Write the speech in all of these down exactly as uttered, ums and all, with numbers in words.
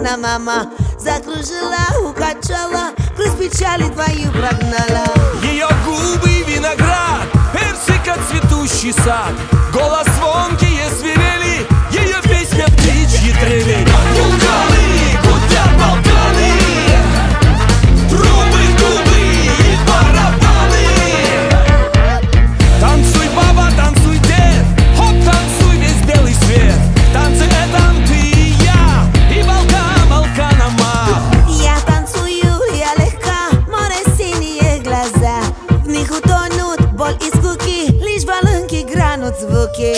Балкана, мама. Закружила, укачала, грусть печали твою прогнала. Ее губы виноград, персик от цветущий сад. Голос звонкие свирели, ее песня птичьи трели. Вулканы, гудят Балканы, трубы, губы и барабаны. Танцуй, баба, танцуй, дед, хоп, танцуй весь белый свет. Танцы это ты и я, и Балкан, Балкана, мама. Я танцую, я легка, море синие глаза. В них утонут боль и скуки, лишь волынки гранут звуки.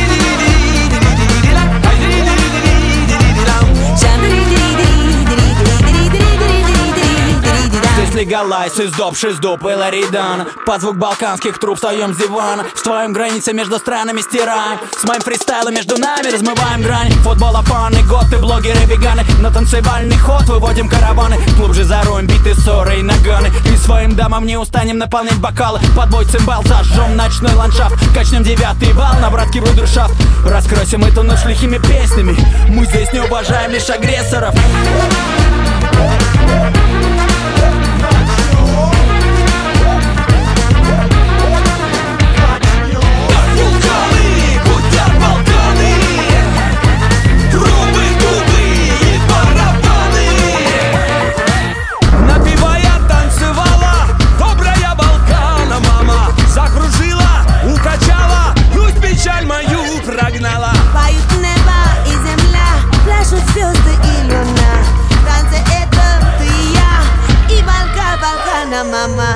Здесь легалайз, издоб, шиздоб и ларидан. Под звук балканских труб встаем с дивана. Строим границы между странами, стираем. С моим фристайлом между нами размываем грань. Футбол, опаны, готы, блогеры, веганы. На танцевальный ход выводим караваны. Глубже зароем биты, ссоры и наганы. И своим дамам не устанем наполнять бокалы. Под бой цимбал зажжем ночной ландшафт. Качнем девятый вал на братский брудершафт. Раскройся эту ночь лихими песнями. Мы здесь не уважаем лишь агрессоров. Поют небо и земля, пляшут звезды и луна. В танце это ты и я, и Балкан, Балкана, мама.